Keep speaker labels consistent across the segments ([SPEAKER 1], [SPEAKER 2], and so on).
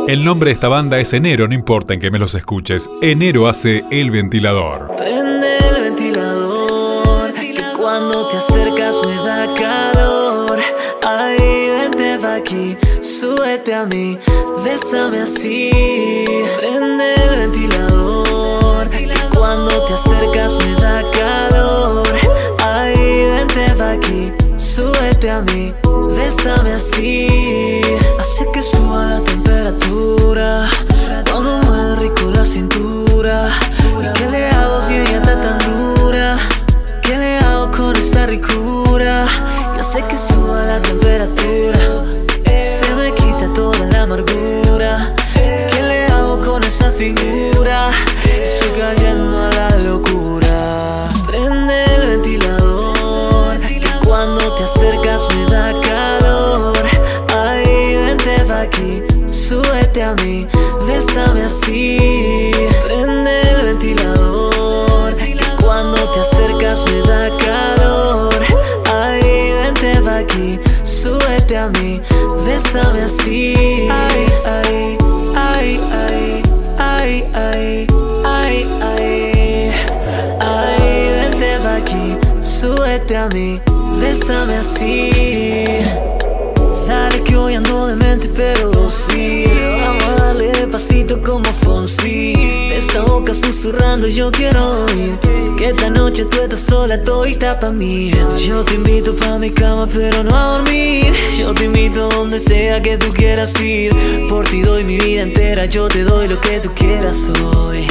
[SPEAKER 1] El nombre de esta banda es Enero, no importa en qué me los escuches. Enero hace El Ventilador.
[SPEAKER 2] Prende el ventilador, que cuando te acercas me da calor. Ay, vente pa' aquí, súbete a mí, bésame así. Prende el ventilador, que cuando te acercas me da calor. Ay, vente pa' aquí, súbete a mí, bésame así. Hace que suba la temperatura cuando mueve rico la cintura. ¿Y qué le hago si ella está tan dura? ¿Qué le hago con esa ricura? Yo sé que suba la temperatura, se me quita toda la amargura. ¿Qué le hago con esa figura? Estoy cayendo a la locura. Prende el ventilador, que cuando te acercas me da calor. Ay, vente pa' aquí, súbete a mí, bésame así. Prende el ventilador, que cuando te acercas me da calor. Ay, vente pa' aquí, súbete a mí, bésame así. Ay, ay, ay, ay, ay, ay, ay, ay. Ay, vente pa' aquí, súbete a mí, bésame así. Dale que hoy ando demente pero sí, vamos a darle pasito como Fonsi. Esa boca susurrando yo quiero oír, que esta noche tú estás sola todita pa' mí. Yo te invito pa' mi cama pero no a dormir. Yo te invito a donde sea que tú quieras ir. Por ti doy mi vida entera, yo te doy lo que tú quieras hoy.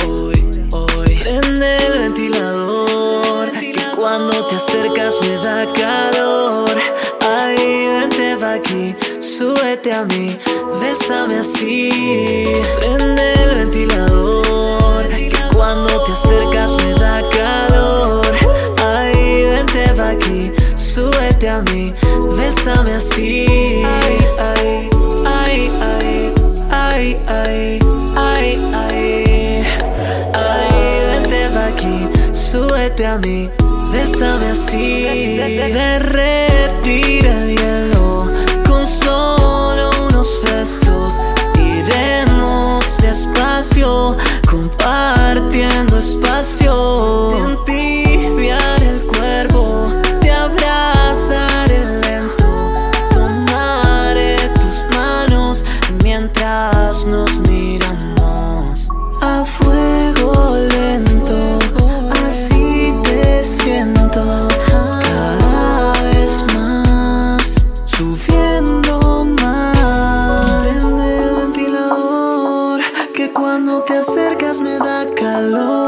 [SPEAKER 2] Prende el ventilador, que cuando te acercas me da calor. Ay, vente pa' aquí, súbete a mí, bésame así. Prende el ventilador, que cuando te acercas me da calor. Ay, vente pa' aquí, súbete a mí, bésame así. Ay, ay, ay, ay, ay, ay, ay, ay. Ay, vente pa' aquí, súbete a mí, bésame así. Derretir el hielo con solo unos besos. Iremos despacio, compartiendo espacio. Te entibiar el cuerpo, te abrazaré lento. Tomaré tus manos mientras nos miramos a fuego lento. Así te siento cada vez más, subiendo más. Prende el ventilador, que cuando te acercas me da calor.